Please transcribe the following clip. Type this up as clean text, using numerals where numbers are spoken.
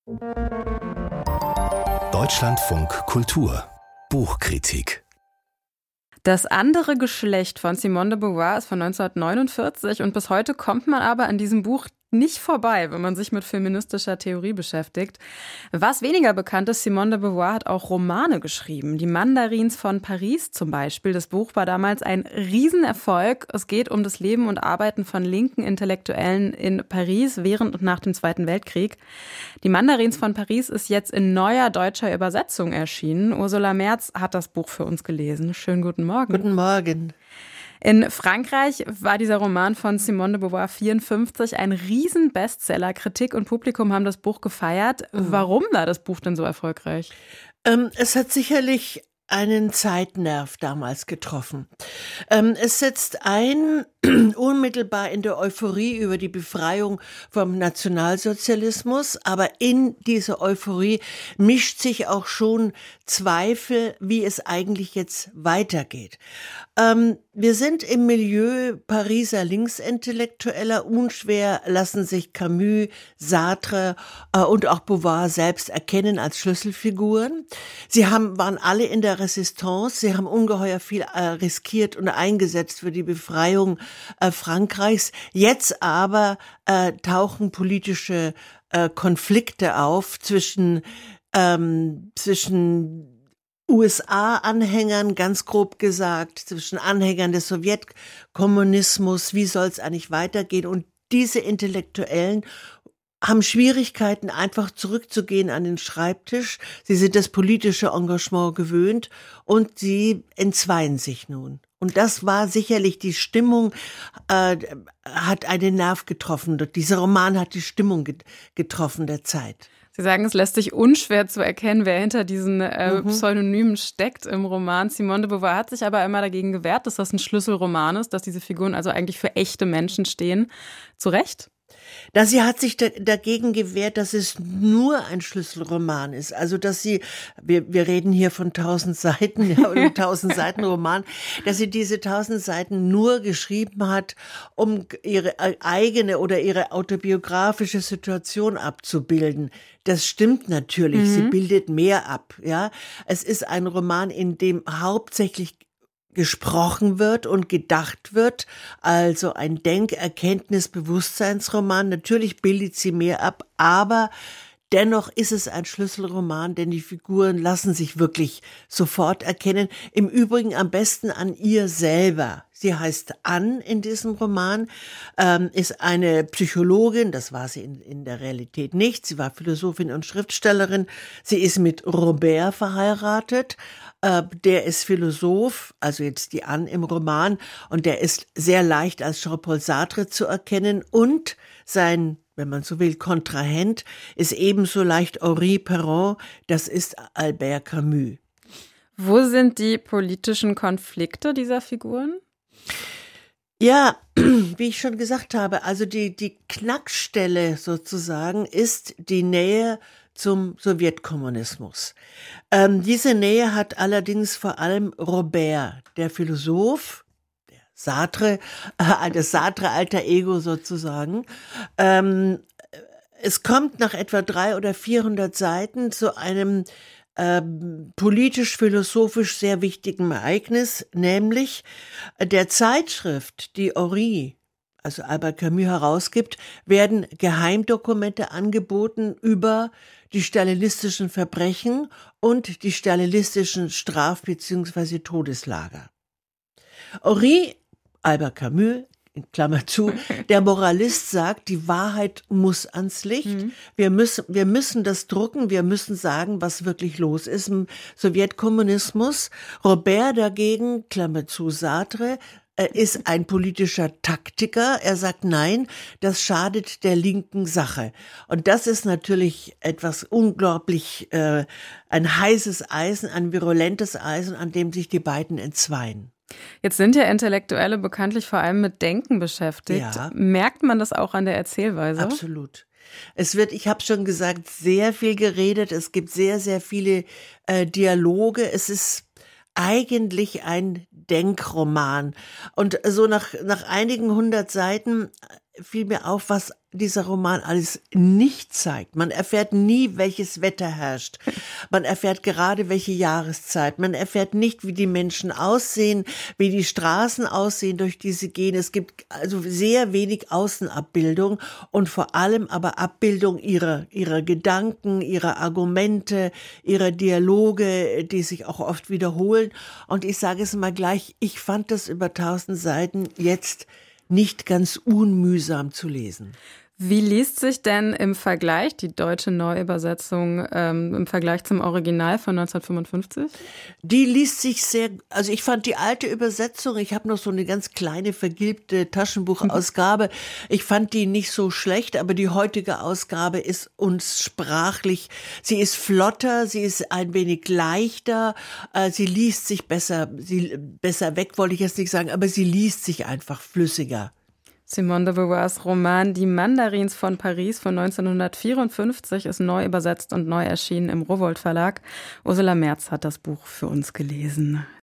Deutschlandfunk Kultur Buchkritik. Das andere Geschlecht von Simone de Beauvoir ist von 1949 und bis heute kommt man aber an diesem Buch nicht vorbei, wenn man sich mit feministischer Theorie beschäftigt. Was weniger bekannt ist, Simone de Beauvoir hat auch Romane geschrieben. Die Mandarins von Paris zum Beispiel. Das Buch war damals ein Riesenerfolg. Es geht um das Leben und Arbeiten von linken Intellektuellen in Paris während und nach dem Zweiten Weltkrieg. Die Mandarins von Paris ist jetzt in neuer deutscher Übersetzung erschienen. Ursula Merz hat das Buch für uns gelesen. Schönen guten Morgen. Guten Morgen. In Frankreich war dieser Roman von Simone de Beauvoir 1954 ein Riesen-Bestseller. Kritik und Publikum haben das Buch gefeiert. Warum war das Buch denn so erfolgreich? Es hat sicherlich einen Zeitnerv damals getroffen. Es setzt ein, unmittelbar in der Euphorie über die Befreiung vom Nationalsozialismus, aber in diese Euphorie mischt sich auch schon Zweifel, wie es eigentlich jetzt weitergeht. Wir sind im Milieu Pariser Linksintellektueller. Unschwer lassen sich Camus, Sartre und auch Beauvoir selbst erkennen als Schlüsselfiguren. Sie waren alle in der Resistance. Sie haben ungeheuer viel riskiert und eingesetzt für die Befreiung Frankreichs. Jetzt aber tauchen politische Konflikte auf zwischen USA-Anhängern, ganz grob gesagt, zwischen Anhängern des Sowjetkommunismus, wie soll es eigentlich weitergehen? Und diese Intellektuellen haben Schwierigkeiten, einfach zurückzugehen an den Schreibtisch. Sie sind das politische Engagement gewöhnt und sie entzweien sich nun. Und das war sicherlich die Stimmung, hat einen Nerv getroffen. Dieser Roman hat die Stimmung getroffen der Zeit. Sie sagen, es lässt sich unschwer zu erkennen, wer hinter diesen Pseudonymen steckt im Roman. Simone de Beauvoir hat sich aber immer dagegen gewehrt, dass das ein Schlüsselroman ist, dass diese Figuren also eigentlich für echte Menschen stehen. Zu Recht? Sie hat sich dagegen gewehrt, dass es nur ein Schlüsselroman ist. Also, dass wir reden hier von 1000 Seiten, ja, oder 1000 Seiten Roman, dass sie diese 1000 Seiten nur geschrieben hat, um ihre eigene oder ihre autobiografische Situation abzubilden. Das stimmt natürlich. Sie bildet mehr ab, ja. Es ist ein Roman, in dem hauptsächlich gesprochen wird und gedacht wird, also ein Denk-, Erkenntnis-, Bewusstseinsroman. Natürlich bildet sie mehr ab, aber dennoch ist es ein Schlüsselroman, denn die Figuren lassen sich wirklich sofort erkennen. Im Übrigen am besten an ihr selber. Sie heißt Anne in diesem Roman, ist eine Psychologin, das war sie in der Realität nicht. Sie war Philosophin und Schriftstellerin. Sie ist mit Robert verheiratet. Der ist Philosoph, also jetzt die Anne im Roman, und der ist sehr leicht als Jean-Paul Sartre zu erkennen und sein, wenn man so will, Kontrahent ist ebenso leicht Henri Perron, das ist Albert Camus. Wo sind die politischen Konflikte dieser Figuren? Ja, wie ich schon gesagt habe, also die Knackstelle sozusagen ist die Nähe zum Sowjetkommunismus. Diese Nähe hat allerdings vor allem Robert, der Philosoph, der Sartre, das Sartre-Alter Ego sozusagen. Es kommt nach etwa 300 oder 400 Seiten zu einem politisch-philosophisch sehr wichtigen Ereignis, nämlich der Zeitschrift, die Henri, also Albert Camus, herausgibt, werden Geheimdokumente angeboten über die stalinistischen Verbrechen und die stalinistischen Straf- bzw. Todeslager. Henri, Albert Camus, in Klammer zu, der Moralist sagt, die Wahrheit muss ans Licht. Wir müssen das drucken, wir müssen sagen, was wirklich los ist im Sowjetkommunismus. Robert dagegen, Klammer zu, Sartre, ist ein politischer Taktiker. Er sagt, nein, das schadet der linken Sache. Und das ist natürlich etwas unglaublich, ein heißes Eisen, ein virulentes Eisen, an dem sich die beiden entzweien. Jetzt sind ja Intellektuelle bekanntlich vor allem mit Denken beschäftigt. Ja. Merkt man das auch an der Erzählweise? Absolut. Es wird, ich habe schon gesagt, sehr viel geredet. Es gibt sehr, sehr viele Dialoge. Es ist eigentlich ein Denkroman. Und so nach einigen 100 Seiten fiel mir auf, was dieser Roman alles nicht zeigt. Man erfährt nie, welches Wetter herrscht. Man erfährt gerade, welche Jahreszeit. Man erfährt nicht, wie die Menschen aussehen, wie die Straßen aussehen, durch die sie gehen. Es gibt also sehr wenig Außenabbildung und vor allem aber Abbildung ihrer Gedanken, ihrer Argumente, ihrer Dialoge, die sich auch oft wiederholen. Und ich sage es mal gleich, ich fand das über 1000 Seiten jetzt nicht ganz unmühsam zu lesen. Wie liest sich denn im Vergleich die deutsche Neuübersetzung im Vergleich zum Original von 1955? Die liest sich sehr, also ich fand die alte Übersetzung, ich habe noch so eine ganz kleine vergilbte Taschenbuchausgabe, ich fand die nicht so schlecht, aber die heutige Ausgabe ist uns sprachlich, sie ist flotter, sie ist ein wenig leichter, sie liest sich besser weg, wollte ich jetzt nicht sagen, aber sie liest sich einfach flüssiger. Simone de Beauvoirs Roman Die Mandarins von Paris von 1954 ist neu übersetzt und neu erschienen im Rowohlt Verlag. Ursula Merz hat das Buch für uns gelesen.